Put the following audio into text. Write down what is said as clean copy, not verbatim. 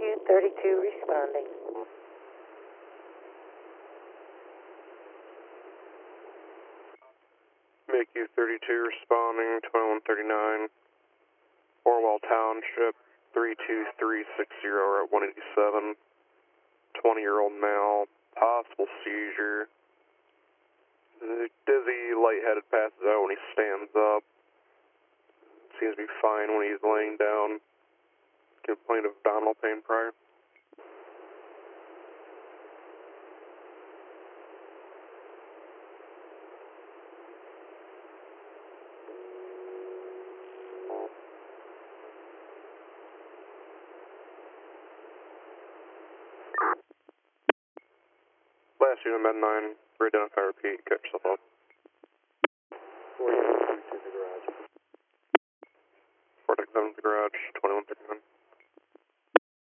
MQ-32 responding. MQ-32 responding, 2139, Orwell Township, 32360, we're at 187, 20-year-old male, possible seizure. Dizzy, lightheaded, passes out when he stands up. Seems to be fine when he's laying down. Complained of abdominal pain prior. Last unit, Med 9, re-identify, repeat, catch yourself up. 4 units to the garage. 467 to the garage, 2139.